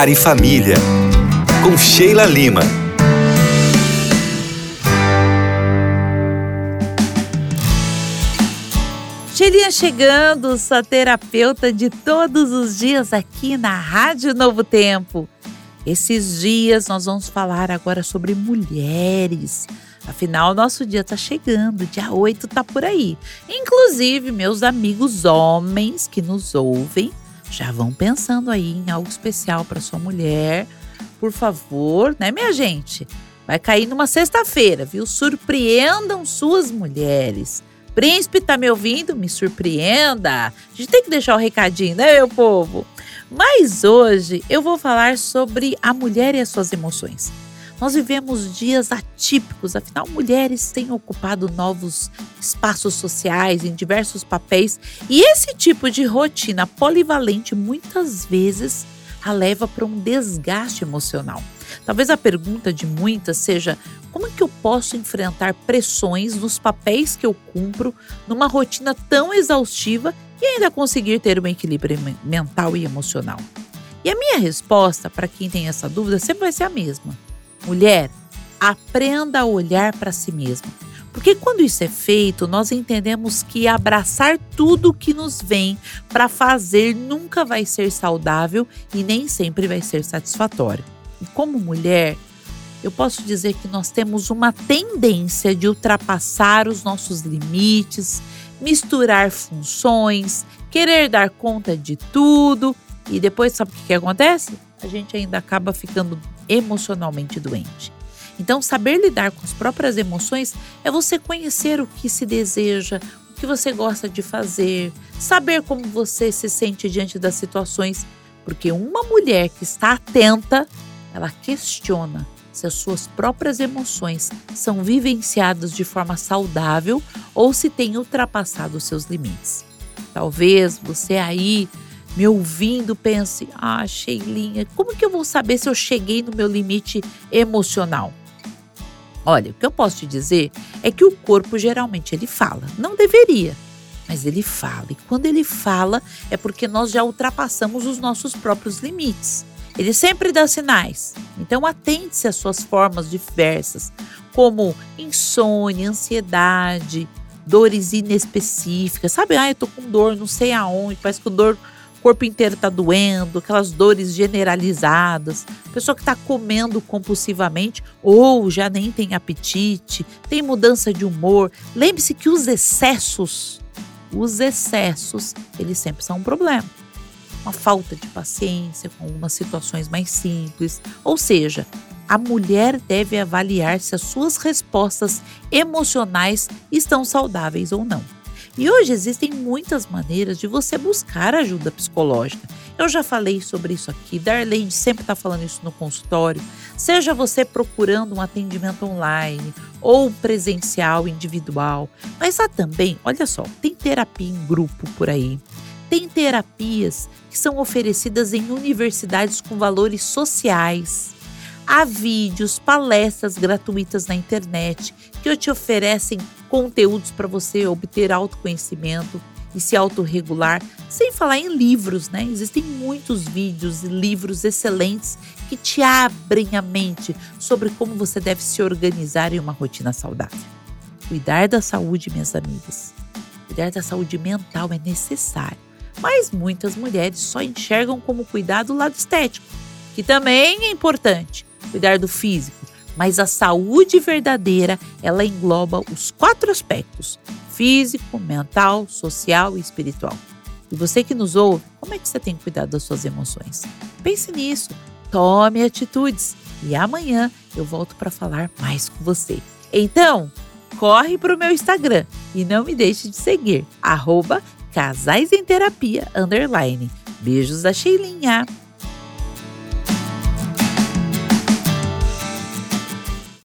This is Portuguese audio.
Lar e Família, com Sheila Lima. Sheilinha chegando, sua terapeuta de todos os dias aqui na Rádio Novo Tempo. Esses dias nós vamos falar agora sobre mulheres. Afinal, nosso dia tá chegando, dia 8 tá por aí. Inclusive, meus amigos homens que nos ouvem já vão pensando aí em algo especial para sua mulher. Por favor, né, minha gente? Vai cair numa sexta-feira, viu? Surpreendam suas mulheres. Príncipe, tá me ouvindo? Me surpreenda. A gente tem que deixar o recadinho, né, meu povo? Mas hoje eu vou falar sobre a mulher e as suas emoções. Nós vivemos dias atípicos, afinal, mulheres têm ocupado novos espaços sociais em diversos papéis e esse tipo de rotina polivalente muitas vezes a leva para um desgaste emocional. Talvez a pergunta de muitas seja: como é que eu posso enfrentar pressões nos papéis que eu cumpro numa rotina tão exaustiva e ainda conseguir ter um equilíbrio mental e emocional? E a minha resposta para quem tem essa dúvida sempre vai ser a mesma. Mulher, aprenda a olhar para si mesma. Porque quando isso é feito, nós entendemos que abraçar tudo que nos vem para fazer nunca vai ser saudável e nem sempre vai ser satisfatório. E como mulher, eu posso dizer que nós temos uma tendência de ultrapassar os nossos limites, misturar funções, querer dar conta de tudo e depois sabe o que acontece? A gente ainda acaba ficando emocionalmente doente. Então, saber lidar com as próprias emoções é você conhecer o que se deseja, o que você gosta de fazer, saber como você se sente diante das situações, porque uma mulher que está atenta, ela questiona se as suas próprias emoções são vivenciadas de forma saudável ou se tem ultrapassado os seus limites. Talvez você aí me ouvindo pense: Sheilinha, como que eu vou saber se eu cheguei no meu limite emocional? Olha, o que eu posso te dizer é que o corpo geralmente ele fala. Não deveria, mas ele fala. E quando ele fala é porque nós já ultrapassamos os nossos próprios limites. Ele sempre dá sinais. Então atente-se às suas formas diversas, como insônia, ansiedade, dores inespecíficas. Sabe, eu tô com dor não sei aonde, parece que o corpo inteiro está doendo, aquelas dores generalizadas, pessoa que está comendo compulsivamente ou já nem tem apetite, tem mudança de humor. Lembre-se que os excessos, eles sempre são um problema. Uma falta de paciência com algumas situações mais simples. Ou seja, a mulher deve avaliar se as suas respostas emocionais estão saudáveis ou não. E hoje existem muitas maneiras de você buscar ajuda psicológica. Eu já falei sobre isso aqui, Darlene sempre está falando isso no consultório. Seja você procurando um atendimento online ou presencial, individual. Mas há também, olha só, tem terapia em grupo por aí. Tem terapias que são oferecidas em universidades com valores sociais. Há vídeos, palestras gratuitas na internet que te oferecem conteúdos para você obter autoconhecimento e se autorregular, sem falar em livros, né? Existem muitos vídeos e livros excelentes que te abrem a mente sobre como você deve se organizar em uma rotina saudável. Cuidar da saúde, minhas amigas, cuidar da saúde mental é necessário, mas muitas mulheres só enxergam como cuidar do lado estético, que também é importante, cuidar do físico. Mas a saúde verdadeira, ela engloba os 4 aspectos: físico, mental, social e espiritual. E você que nos ouve, como é que você tem cuidado das suas emoções? Pense nisso, tome atitudes e amanhã eu volto para falar mais com você. Então, corre para o meu Instagram e não me deixe de seguir, @casaisemterapia_. Beijos da Sheilinha!